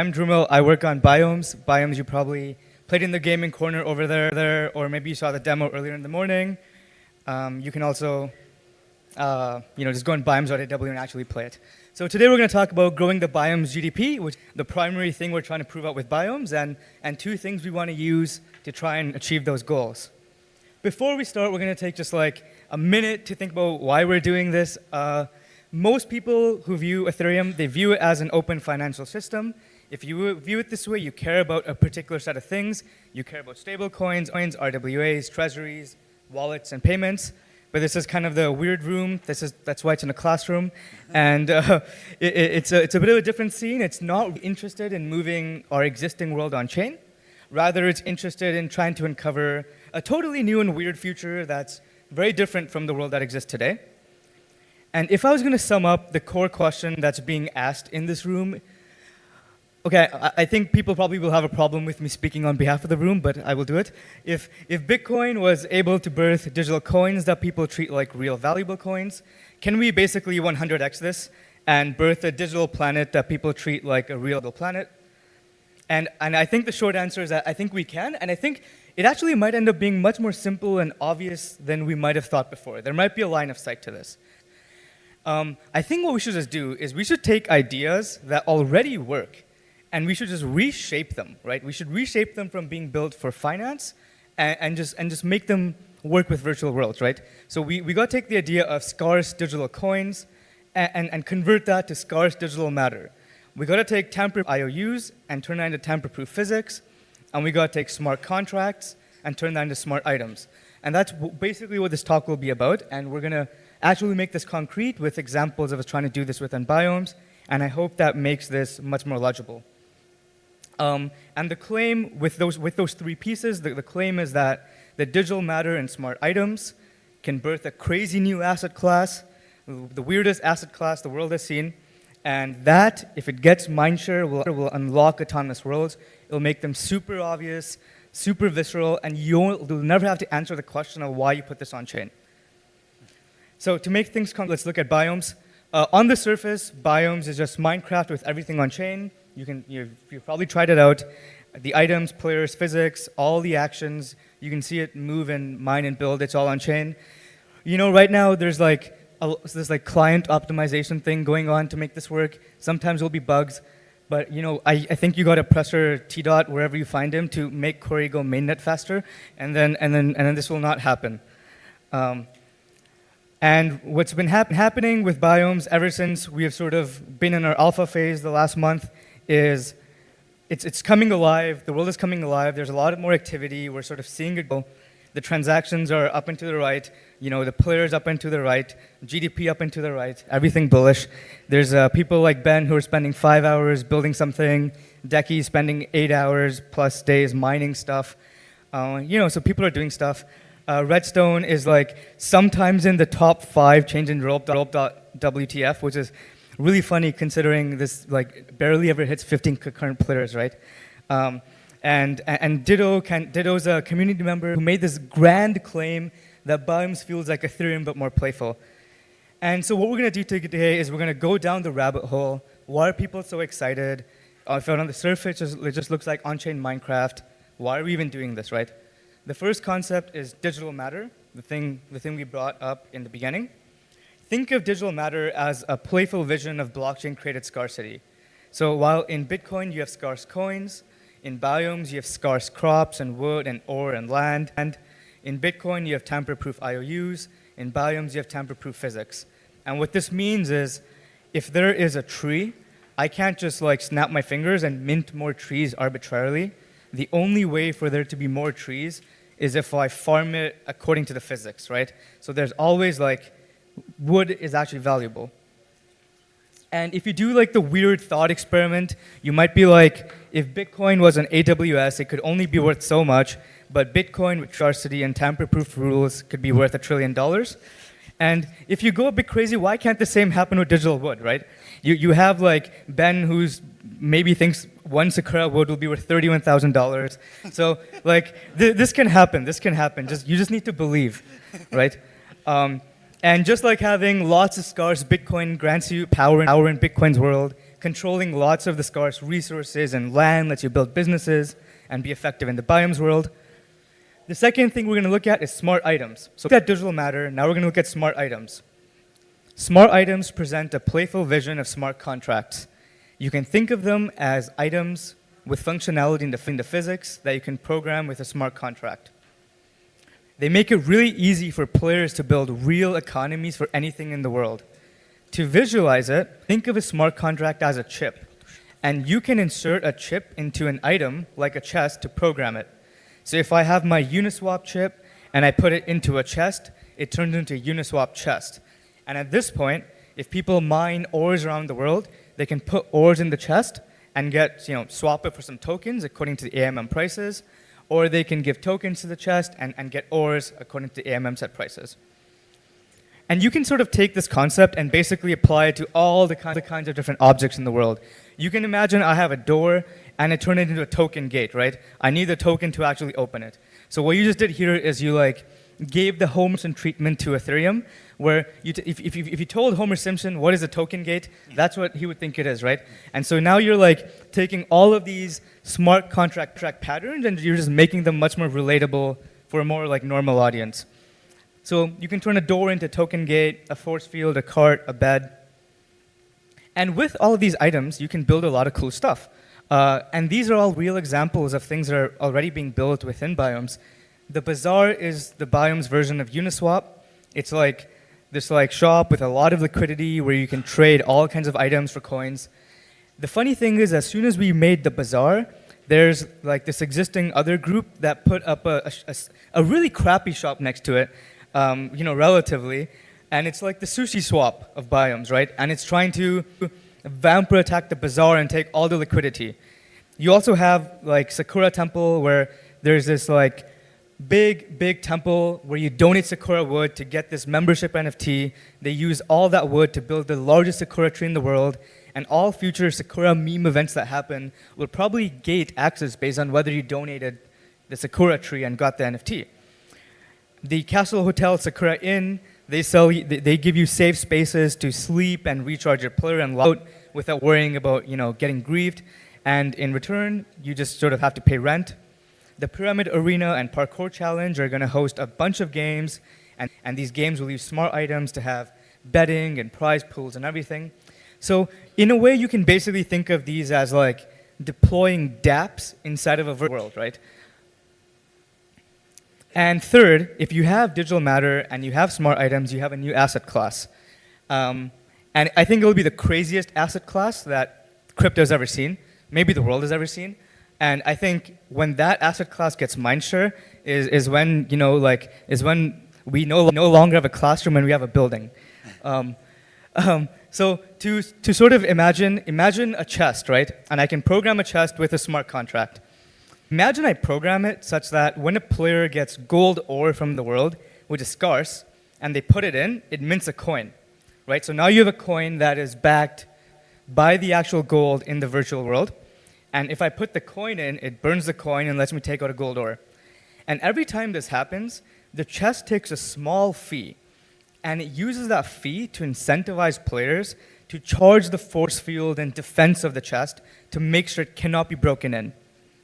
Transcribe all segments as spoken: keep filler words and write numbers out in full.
I'm Drumil. I work on Biomes. Biomes, you probably played in the gaming corner over there, there, or maybe you saw the demo earlier in the morning. Um, you can also, uh, you know, just go on biomes dot A W and actually play it. So today we're going to talk about growing the Biomes G D P, which is the primary thing we're trying to prove out with Biomes, and, and two things we want to use to try and achieve those goals. Before we start, we're going to take just like a minute to think about why we're doing this. Uh, most people who view Ethereum, they view it as an open financial system. If you view it this way, you care about a particular set of things. You care about stable coins, R W As, treasuries, wallets, and payments. But this is kind of the weird room. This is, that's why it's in a classroom. And uh, it, it's, a, it's a bit of a different scene. It's not interested in moving our existing world on chain. Rather, it's interested in trying to uncover a totally new and weird future that's very different from the world that exists today. And if I was going to sum up the core question that's being asked in this room, okay, I, I think people probably will have a problem with me speaking on behalf of the room, but I will do it. If, if Bitcoin was able to birth digital coins that people treat like real valuable coins, can we basically one hundred X this and birth a digital planet that people treat like a real planet? And, and I think the short answer is that I think we can, and I think it actually might end up being much more simple and obvious than we might have thought before. There might be a line of sight to this. Um, I think what we should just do is we should take ideas that already work and we should just reshape them, right? We should reshape them from being built for finance and, and, just, and just make them work with virtual worlds, right? So we, we got to take the idea of scarce digital coins and, and, and convert that to scarce digital matter. We got to take tamper I O Us and turn that into tamper-proof physics, and we got to take smart contracts and turn that into smart items. And that's basically what this talk will be about, and we're going to actually make this concrete with examples of us trying to do this within Biomes, and I hope that makes this much more legible. Um, and the claim with those, with those three pieces, the, the claim is that the digital matter and smart items can birth a crazy new asset class, the weirdest asset class the world has seen, and that, if it gets mindshare, will, will unlock autonomous worlds. It'll make them super obvious, super visceral, and you'll, you'll never have to answer the question of why you put this on chain. So to make things concrete, let's look at Biomes. Uh, on the surface, Biomes is just Minecraft with everything on chain. You can, you've, you've probably tried it out. The items, players, physics, all the actions, you can see it move and mine and build. It's all on chain. You know, right now there's like a, this like client optimization thing going on to make this work. Sometimes there'll be bugs, but you know, I, I think you got to pressure T dot wherever you find him to make Corey go mainnet faster, and then and then and then this will not happen. Um, And what's been hap happening with Biomes ever since we have sort of been in our alpha phase the last month is it's, it's coming alive. The world is coming alive. There's a lot more activity. We're sort of seeing it go. The transactions are up and to the right. You know, the players up and to the right. G D P up and to the right. Everything bullish. There's uh, people like Ben who are spending five hours building something. Decky spending eight hours plus days mining stuff. Uh, you know, so people are doing stuff. Uh, Redstone is like sometimes in the top five change in rope dot W T F, which is really funny considering this like barely ever hits fifteen concurrent players, right? Um, and and Ditto can, Ditto's a community member who made this grand claim that Biomes feels like Ethereum but more playful. And so what we're going to do today is we're going to go down the rabbit hole. Why are people so excited? Uh, if on the surface it just looks like on-chain Minecraft, why are we even doing this, right? The first concept is digital matter, the thing, the thing we brought up in the beginning. Think of digital matter as a playful vision of blockchain-created scarcity. So while in Bitcoin you have scarce coins, in Biomes you have scarce crops and wood and ore and land, and in Bitcoin you have tamper-proof I O Us, in Biomes you have tamper-proof physics. And what this means is, if there is a tree, I can't just like snap my fingers and mint more trees arbitrarily. The only way for there to be more trees is if I farm it according to the physics, right? So there's always like, wood is actually valuable. And if you do like the weird thought experiment, you might be like, if Bitcoin was an A W S, it could only be worth so much, but Bitcoin with scarcity and tamper-proof rules could be worth a trillion dollars. And if you go a bit crazy, why can't the same happen with digital wood, right? You, you have like Ben who's maybe thinks one Sakura wood will be worth thirty-one thousand dollars. So like th this can happen, this can happen. Just, you just need to believe, right? Um, and just like having lots of scarce Bitcoin grants you power, power in Bitcoin's world, controlling lots of the scarce resources and land lets you build businesses and be effective in the biomes world. The second thing we're going to look at is smart items. So look at digital matter, now we're going to look at smart items. Smart items present a playful vision of smart contracts. You can think of them as items with functionality in the, in the physics that you can program with a smart contract. They make it really easy for players to build real economies for anything in the world. To visualize it, think of a smart contract as a chip. And you can insert a chip into an item, like a chest, to program it. So if I have my Uniswap chip and I put it into a chest, it turns into a Uniswap chest. And at this point, if people mine ores around the world, they can put ores in the chest and get, you know, swap it for some tokens according to the A M M prices, or they can give tokens to the chest and, and get ores according to the A M M set prices. And you can sort of take this concept and basically apply it to all the, kind, the kinds of different objects in the world. You can imagine I have a door and I turn it into a token gate, right? I need the token to actually open it. So what you just did here is you like gave the Homer Simpson treatment to Ethereum, where you t if, if, you, if you told Homer Simpson what is a token gate, that's what he would think it is, right? And so now you're like taking all of these smart contract track patterns and you're just making them much more relatable for a more like normal audience. So you can turn a door into a token gate, a force field, a cart, a bed. And with all of these items, you can build a lot of cool stuff. Uh, and these are all real examples of things that are already being built within Biomes. The Bazaar is the Biomes version of Uniswap. It's like this like shop with a lot of liquidity where you can trade all kinds of items for coins. The funny thing is, as soon as we made the Bazaar, there's like this existing other group that put up a, a, a really crappy shop next to it, um, you know, relatively. And it's like the sushi swap of Biomes, right? And it's trying to vampire attack the Bazaar and take all the liquidity. You also have like Sakura Temple, where there's this like big, big temple where you donate Sakura wood to get this membership N F T. They use all that wood to build the largest Sakura tree in the world, and all future Sakura meme events that happen will probably gate access based on whether you donated the Sakura tree and got the N F T. The Castle Hotel Sakura Inn, they sell, they give you safe spaces to sleep and recharge your player and log out without worrying about, you know, getting grieved. And in return, you just sort of have to pay rent. The Pyramid Arena and Parkour Challenge are going to host a bunch of games, and, and these games will use smart items to have betting and prize pools and everything. So in a way, you can basically think of these as like deploying dApps inside of a virtual world, right? And third, if you have digital matter and you have smart items, you have a new asset class. Um, and I think it will be the craziest asset class that crypto has ever seen, maybe the world has ever seen. And I think when that asset class gets mindshare is, is when, you know, like, is when we no, no longer have a classroom and we have a building. Um, um, so to, to sort of imagine, imagine a chest, right? And I can program a chest with a smart contract. Imagine I program it such that when a player gets gold ore from the world, which is scarce, and they put it in, it mints a coin, right? So now you have a coin that is backed by the actual gold in the virtual world. And if I put the coin in, it burns the coin and lets me take out a gold ore. And every time this happens, the chest takes a small fee. And it uses that fee to incentivize players to charge the force field and defense of the chest to make sure it cannot be broken in.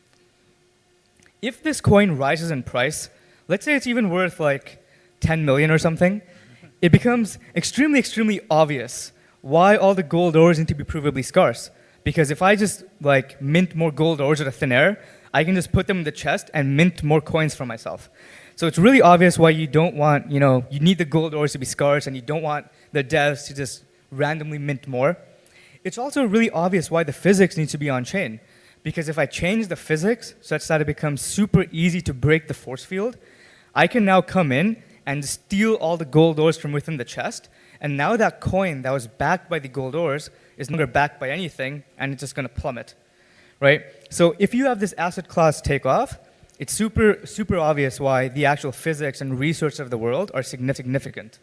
If this coin rises in price, let's say it's even worth like ten million or something, it becomes extremely, extremely obvious why all the gold ores need to be provably scarce. Because if I just like mint more gold ores out of thin air, I can just put them in the chest and mint more coins for myself. So it's really obvious why you don't want, you know, you need the gold ores to be scarce and you don't want the devs to just randomly mint more. It's also really obvious why the physics needs to be on chain. Because if I change the physics such that it becomes super easy to break the force field, I can now come in and steal all the gold ores from within the chest. And now that coin that was backed by the gold ores is no longer backed by anything, and it's just going to plummet, right? So if you have this asset class take off, it's super, super obvious why the actual physics and research of the world are significant.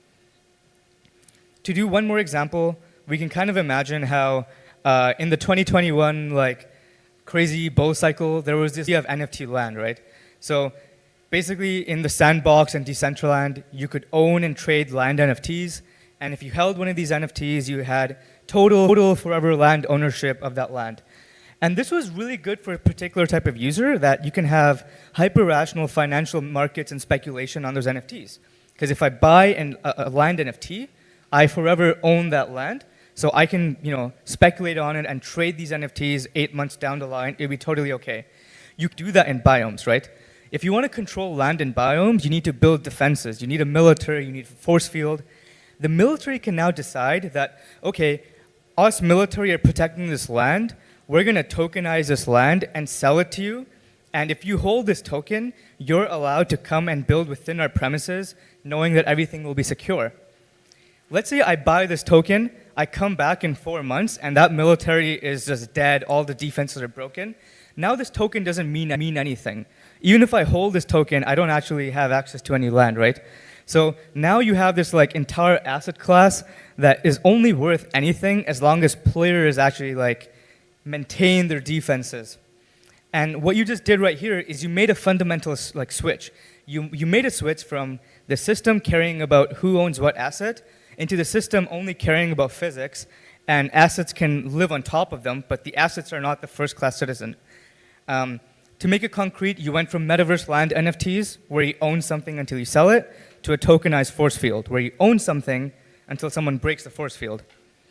To do one more example, we can kind of imagine how uh, in the twenty twenty-one, like, crazy bull cycle, there was this idea of N F T land, right? So basically in the Sandbox and Decentraland, you could own and trade land N F Ts, And if you held one of these N F Ts, you had total, total forever land ownership of that land. And this was really good for a particular type of user, that you can have hyper-rational financial markets and speculation on those N F Ts. Because if I buy an, a, a land N F T, I forever own that land. So I can, you know, speculate on it and trade these N F Ts eight months down the line. It'd be totally okay. You do that in biomes, right? If you want to control land in biomes, you need to build defenses. You need a military, you need a force field. The military can now decide that, okay, us military are protecting this land. We're going to tokenize this land and sell it to you. And if you hold this token, you're allowed to come and build within our premises, knowing that everything will be secure. Let's say I buy this token, I come back in four months, and that military is just dead, all the defenses are broken. Now this token doesn't mean, mean anything. Even if I hold this token, I don't actually have access to any land, right? So now you have this like entire asset class that is only worth anything as long as players actually like maintain their defenses. And what you just did right here is you made a fundamental like switch. You, you made a switch from the system caring about who owns what asset into the system only caring about physics, and assets can live on top of them, but the assets are not the first-class citizen. Um, to make it concrete, you went from metaverse land N F Ts, where you own something until you sell it, to a tokenized force field, where you own something until someone breaks the force field.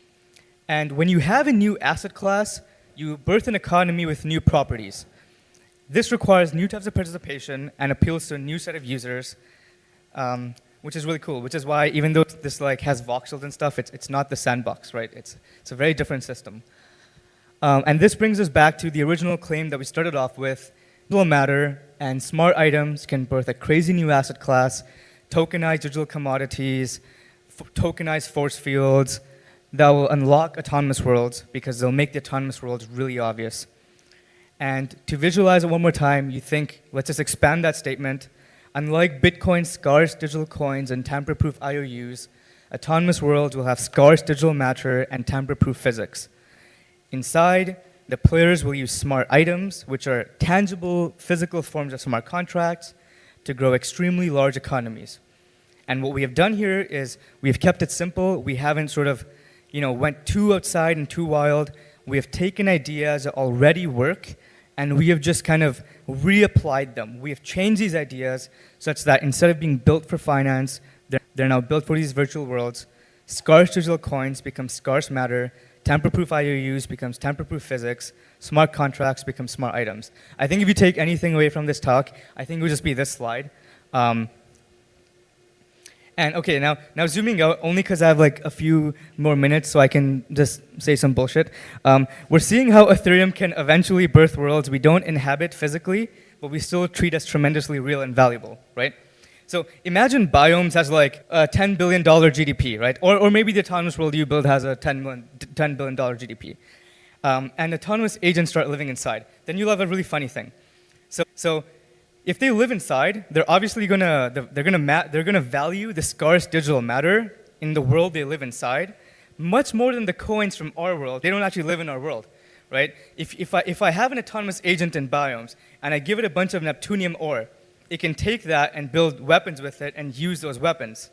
And when you have a new asset class, you birth an economy with new properties. This requires new types of participation and appeals to a new set of users, um, which is really cool, which is why even though this like has voxels and stuff, it's, it's not the sandbox, right? It's, it's a very different system. Um, and this brings us back to the original claim that we started off with. Digital matter and smart items can birth a crazy new asset class, tokenize digital commodities, tokenize force fields that will unlock autonomous worlds because they'll make the autonomous worlds really obvious. And to visualize it one more time, you think, let's just expand that statement. Unlike Bitcoin's scarce digital coins and tamper-proof I O Us, autonomous worlds will have scarce digital matter and tamper-proof physics. Inside, the players will use smart items, which are tangible physical forms of smart contracts, to grow extremely large economies. And what we have done here is we've kept it simple. We haven't sort of, you know, went too outside and too wild. We have taken ideas that already work, and we have just kind of reapplied them. We have changed these ideas such that instead of being built for finance, they're, they're now built for these virtual worlds. Scarce digital coins become scarce matter. Tamper-proof I O Us becomes tamper-proof physics. Smart contracts become smart items. I think if you take anything away from this talk, I think it would just be this slide. Um, and okay, now, now zooming out, only because I have like a few more minutes so I can just say some bullshit. Um, we're seeing how Ethereum can eventually birth worlds we don't inhabit physically, but we still treat as tremendously real and valuable, right? So imagine Biomes has like a ten billion dollar G D P, right? Or, or maybe the autonomous world you build has a ten billion dollar G D P. Um, and autonomous agents start living inside. Then you'll have a really funny thing. So, so if they live inside, they're obviously gonna they're gonna ma they're gonna value the scarce digital matter in the world they live inside much more than the coins from our world. They don't actually live in our world, right? If if I if I have an autonomous agent in Biomes and I give it a bunch of Neptunium ore, it can take that and build weapons with it and use those weapons.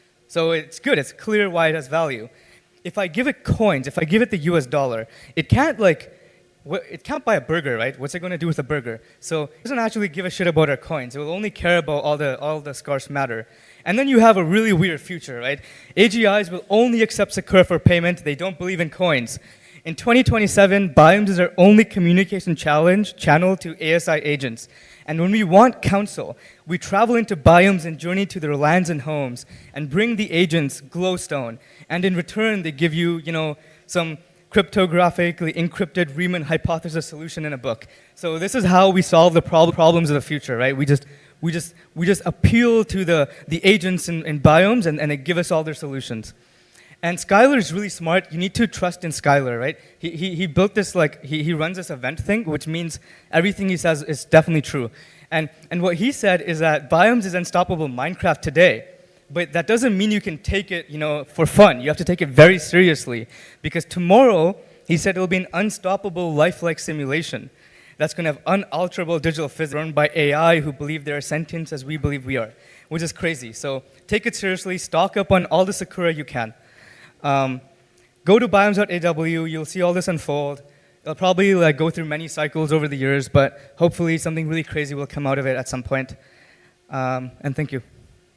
So it's good. It's clear why it has value. If I give it coins, if I give it the U S dollar, it can't like, it can't buy a burger, right? What's it going to do with a burger? So it doesn't actually give a shit about our coins. It will only care about all the all the scarce matter. And then you have a really weird future, right? A G Is will only accept Sakura for payment. They don't believe in coins. In twenty twenty-seven, Biomes is our only communication challenge channel to A S I agents. And when we want counsel, we travel into biomes and journey to their lands and homes and bring the agents glowstone. And in return, they give you, you know, some cryptographically encrypted Riemann hypothesis solution in a book. So this is how we solve the prob problems of the future, right? We just, we just, we just appeal to the, the agents in, in biomes, and, and they give us all their solutions. And Skylar is really smart. You need to trust in Skylar, right? He, he, he built this, like, he, he runs this event thing, which means everything he says is definitely true. And, and what he said is that Biomes is unstoppable Minecraft today, but that doesn't mean you can take it, you know, for fun. You have to take it very seriously, because tomorrow, he said it'll be an unstoppable lifelike simulation that's going to have unalterable digital physics run by A I who believe they are sentient as we believe we are. which is crazy. So take it seriously, stock up on all the Sakura you can. Um, go to biomes dot A W, you'll see all this unfold. It'll probably like go through many cycles over the years, but hopefully something really crazy will come out of it at some point. Um, and thank you.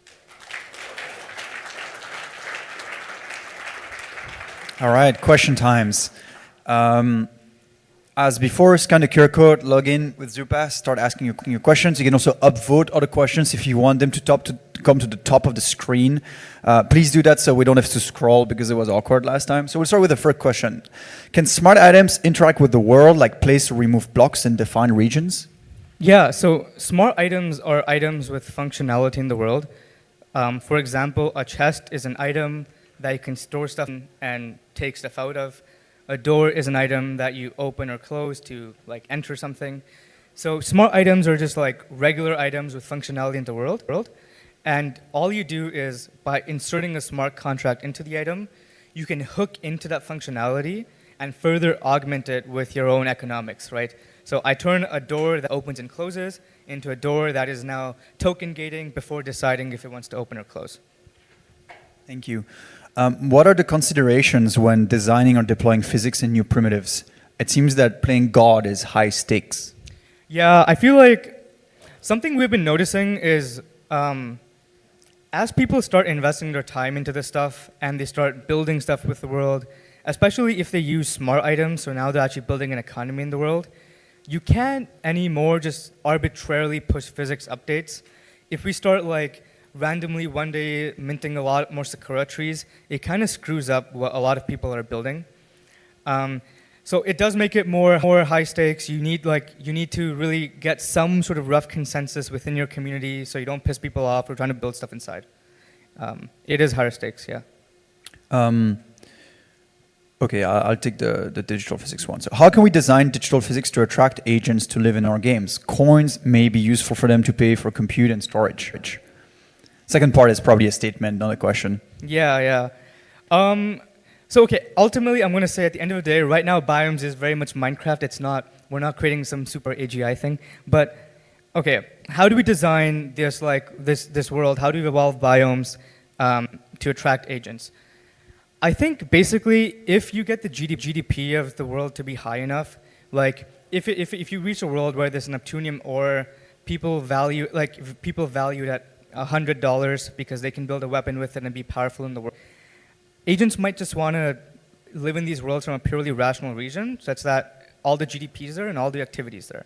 All right, question times. Um, As before, scan the Q R code, log in with Zupass, start asking your, your questions. You can also upvote other questions if you want them to, top to, to come to the top of the screen. Uh, please do that so we don't have to scroll because it was awkward last time. So we'll start with the first question. Can smart items interact with the world, like place or remove blocks and define regions? Yeah, so smart items are items with functionality in the world. Um, for example, a chest is an item that you can store stuff in and take stuff out of. A door is an item that you open or close to like enter something. So smart items are just like regular items with functionality in the world. And all you do is by inserting a smart contract into the item, you can hook into that functionality and further augment it with your own economics, right? So I turn a door that opens and closes into a door that is now token gating before deciding if it wants to open or close. Thank you. Um, what are the considerations when designing or deploying physics in new primitives? It seems that playing God is high stakes. Yeah, I feel like something we've been noticing is um, as people start investing their time into this stuff and they start building stuff with the world, especially if they use smart items, so now they're actually building an economy in the world, you can't anymore just arbitrarily push physics updates. If we start like randomly one day minting a lot more Sakura trees, it kind of screws up what a lot of people are building. Um, so it does make it more more high stakes. You need like you need to really get some sort of rough consensus within your community so you don't piss people off or trying to build stuff inside. Um, it is higher stakes, yeah. Um, okay, I'll, I'll take the, the digital physics one. So how can we design digital physics to attract agents to live in our games? Coins may be useful for them to pay for compute and storage. Second part is probably a statement, not a question. Yeah, yeah. Um, so, okay, ultimately, I'm going to say at the end of the day, right now, Biomes is very much Minecraft. It's not, we're not creating some super A G I thing. But, okay, how do we design this, like, this, this world? How do we evolve Biomes um, to attract agents? I think, basically, if you get the G D P of the world to be high enough, like, if, if, if you reach a world where there's Neptunium ore, people value, like, if people value it at one hundred dollars because they can build a weapon with it and be powerful in the world. Agents might just want to live in these worlds from a purely rational region, such that all the G D Ps there and all the activities there.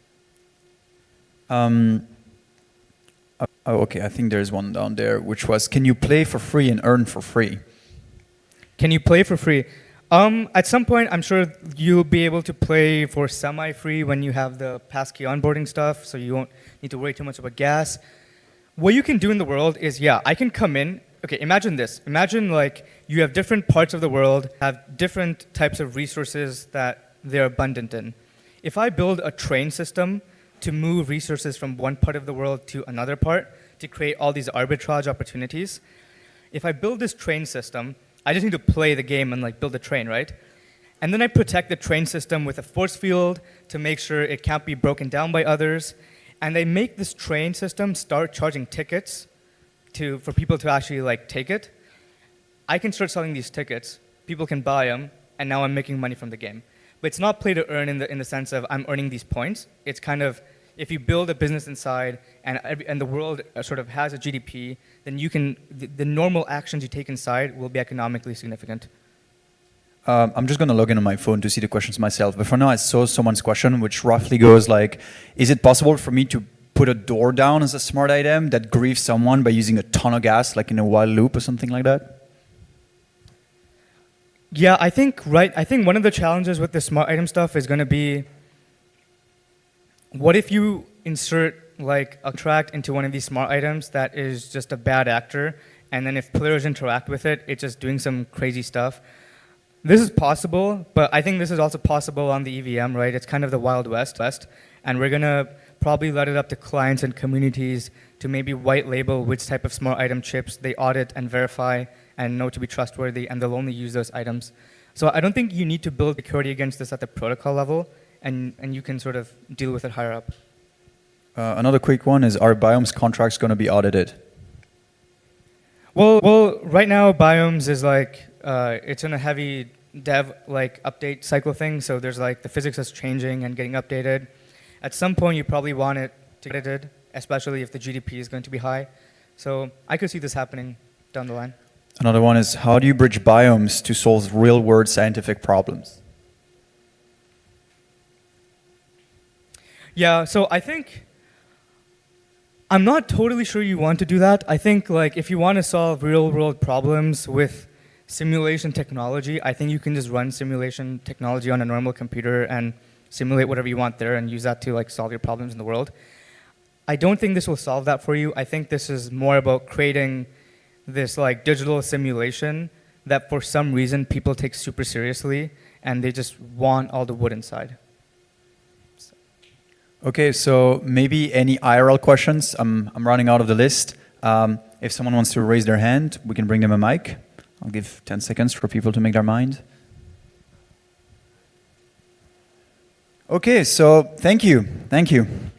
Um, oh, okay, I think there's one down there, which was, can you play for free and earn for free? Can you play for free? Um, at some point, I'm sure you'll be able to play for semi-free when you have the passkey onboarding stuff, so you won't need to worry too much about gas. What you can do in the world is, yeah, I can come in. Okay, imagine this. Imagine like you have different parts of the world, have different types of resources that they're abundant in. If I build a train system to move resources from one part of the world to another part to create all these arbitrage opportunities, if I build this train system, I just need to play the game and like build a train, right? And then I protect the train system with a force field to make sure it can't be broken down by others. And they make this train system start charging tickets to, for people to actually like take it. I can start selling these tickets. People can buy them, and now I'm making money from the game. But it's not play to earn in the in the sense of I'm earning these points. It's kind of if you build a business inside and every, and the world sort of has a G D P, then you can the, the normal actions you take inside will be economically significant. Um, I'm just going to log in on my phone to see the questions myself. But for now, I saw someone's question, which roughly goes like, is it possible for me to put a door down as a smart item that grieves someone by using a ton of gas, like in a while loop or something like that? Yeah, I think, right, I think one of the challenges with the smart item stuff is going to be, what if you insert like a tract into one of these smart items that is just a bad actor, and then if players interact with it, it's just doing some crazy stuff. This is possible, but I think this is also possible on the E V M, right? It's kind of the Wild West, West, and we're going to probably let it up to clients and communities to maybe white label which type of smart item chips they audit and verify and know to be trustworthy, and they'll only use those items. So I don't think you need to build security against this at the protocol level, and, and you can sort of deal with it higher up. Uh, another quick one is, are Biomes contracts going to be audited? Well, well, right now Biomes is like uh, it's in a heavy dev like update cycle thing. So there's like the physics is changing and getting updated. At some point, you probably want it to get edited, especially if the G D P is going to be high. So I could see this happening down the line. Another one is, how do you bridge biomes to solve real-world scientific problems? Yeah, so I think I'm not totally sure you want to do that. I think like if you want to solve real-world problems with simulation technology, I think you can just run simulation technology on a normal computer and simulate whatever you want there and use that to like solve your problems in the world. I don't think this will solve that for you. I think this is more about creating this like digital simulation that for some reason people take super seriously and they just want all the wood inside. So. Okay, so maybe any I R L questions? I'm, I'm running out of the list. Um, if someone wants to raise their hand, we can bring them a mic. I'll give ten seconds for people to make their mind. Okay, so thank you. Thank you.